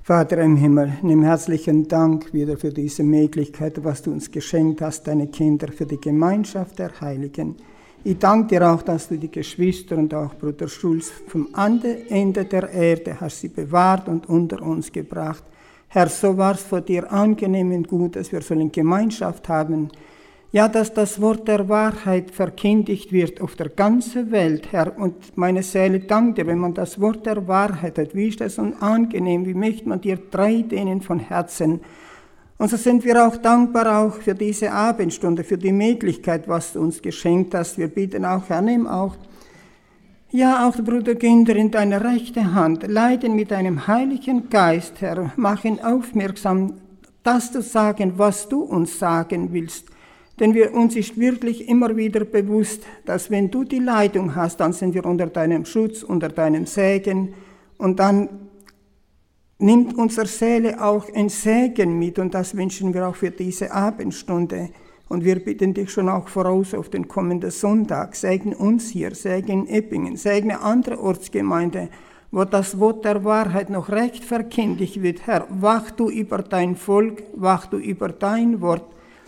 Vater im Himmel, nimm herzlichen Dank wieder für diese Möglichkeit, was du uns geschenkt hast, deine Kinder, für die Gemeinschaft der Heiligen. Ich danke dir auch, dass du die Geschwister und auch Bruder Schulz vom Ende der Erde hast sie bewahrt und unter uns gebracht. Herr, so war es vor dir angenehm und gut, dass wir sollen Gemeinschaft haben. Ja, dass das Wort der Wahrheit verkündigt wird auf der ganzen Welt, Herr. Und meine Seele dankt dir, wenn man das Wort der Wahrheit hat. Wie ist das so angenehm, wie möchte man dir treu dienen von Herzen. Und so sind wir auch dankbar auch für diese Abendstunde, für die Möglichkeit, was du uns geschenkt hast. Wir bitten auch, Herr, nimm auch Bruder Günther in deine rechte Hand, leiten mit deinem Heiligen Geist, Herr, mach ihn aufmerksam, das zu sagen, was du uns sagen willst. Denn uns ist wirklich immer wieder bewusst, dass wenn du die Leitung hast, dann sind wir unter deinem Schutz, unter deinem Segen. Und dann nimmt unsere Seele auch ein Segen mit. Und das wünschen wir auch für diese Abendstunde. Und wir bitten dich schon auch voraus auf den kommenden Sonntag. Segne uns hier, segne Eppingen, segne andere Ortsgemeinde, wo das Wort der Wahrheit noch recht verkündigt wird. Herr, wach du über dein Volk, wach du über dein Wort.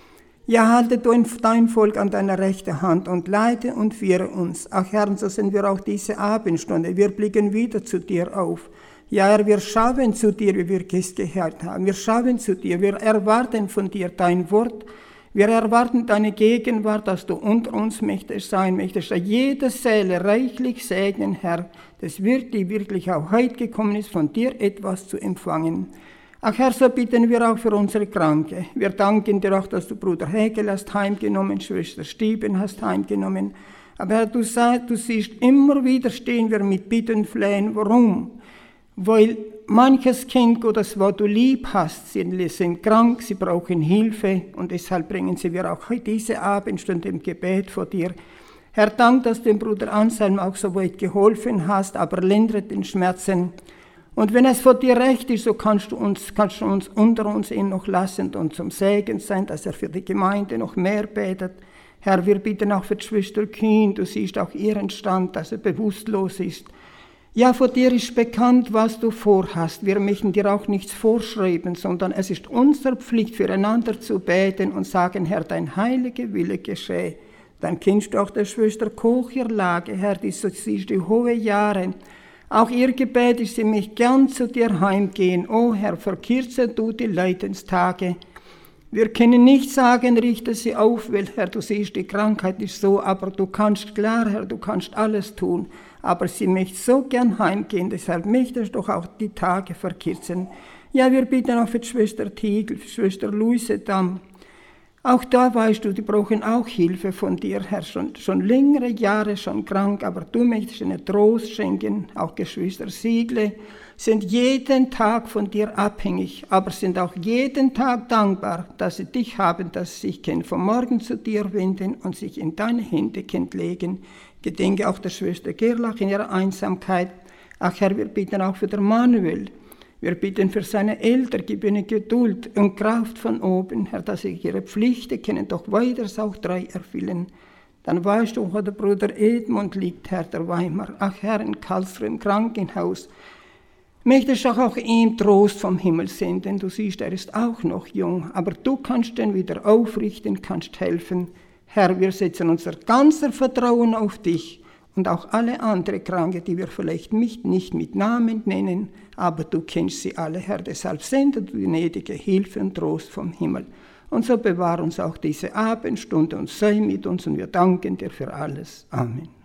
Ja, halte du dein Volk an deiner rechten Hand und leite und führe uns. Ach Herr, so sind wir auch diese Abendstunde. Wir blicken wieder zu dir auf. Ja, Herr, wir schauen zu dir, wie wir es gehört haben. Wir schauen zu dir, wir erwarten von dir dein Wort. Wir erwarten deine Gegenwart, dass du unter uns mächtig sein möchtest. Jede Seele reichlich segnen, Herr. Das wird die wirklich auch heute gekommen ist, von dir etwas zu empfangen. Ach Herr, so bitten wir auch für unsere Kranke. Wir danken dir auch, dass du Bruder Hegel hast heimgenommen, Schwester Stieben hast heimgenommen. Aber Herr, du siehst, immer wieder stehen wir mit Bitten und Flehen. Warum? Weil manches Kind, das was du lieb hast, sie sind krank, sie brauchen Hilfe und deshalb bringen sie wir auch heute diese Abendstunde im Gebet vor dir. Herr, dank, dass du dem Bruder Anselm auch so weit geholfen hast, aber lindere den Schmerzen. Und wenn es vor dir recht ist, so kannst du uns unter uns ihn noch lassen und zum Segen sein, dass er für die Gemeinde noch mehr betet. Herr, wir bitten auch für die Schwester Kühn, du siehst auch ihren Stand, dass er bewusstlos ist. Ja, vor dir ist bekannt, was du vorhast. Wir möchten dir auch nichts vorschreiben, sondern es ist unsere Pflicht, füreinander zu beten und sagen, Herr, dein heiliger Wille geschehe. Dann kennst du auch der Schwester Koch ihre Lage, Herr, sie ist die hohe Jahre. Auch ihr Gebet ist, sie möchte gern zu dir heimgehen. O Herr, verkürze du die Leidenstage. Wir können nicht sagen, richte sie auf, weil, Herr, du siehst, die Krankheit ist so, aber du kannst, klar, Herr, du kannst alles tun. Aber sie möchte so gern heimgehen, deshalb möchtest du doch auch die Tage verkürzen. Ja, wir bitten auch für die Schwester Tiegel, für die Schwester Luise Damm. Auch da weißt du, die brauchen auch Hilfe von dir, Herr, schon längere Jahre schon krank, aber du möchtest ihnen Trost schenken. Auch Geschwister Siegle sind jeden Tag von dir abhängig, aber sind auch jeden Tag dankbar, dass sie dich haben, dass sie sich von morgen zu dir wenden und sich in deine Hände legen. Gedenke auch der Schwester Gerlach in ihrer Einsamkeit. Ach Herr, wir bitten auch für den Manuel. Wir bitten für seine Eltern, gib ihnen Geduld und Kraft von oben, Herr, dass sie ihre Pflichten können, doch weiters auch treu erfüllen. Dann weißt du, wo der Bruder Edmund liegt, Herr der Weimar. Ach Herr, in Karlsruhe im Krankenhaus. Möchtest auch ihm Trost vom Himmel senden. Du siehst, er ist auch noch jung, aber du kannst ihn wieder aufrichten, kannst helfen. Herr, wir setzen unser ganzer Vertrauen auf dich und auch alle anderen Kranke, die wir vielleicht nicht mit Namen nennen, aber du kennst sie alle, Herr. Deshalb sende du die gnädige Hilfe und Trost vom Himmel. Und so bewahr uns auch diese Abendstunde und sei mit uns und wir danken dir für alles. Amen.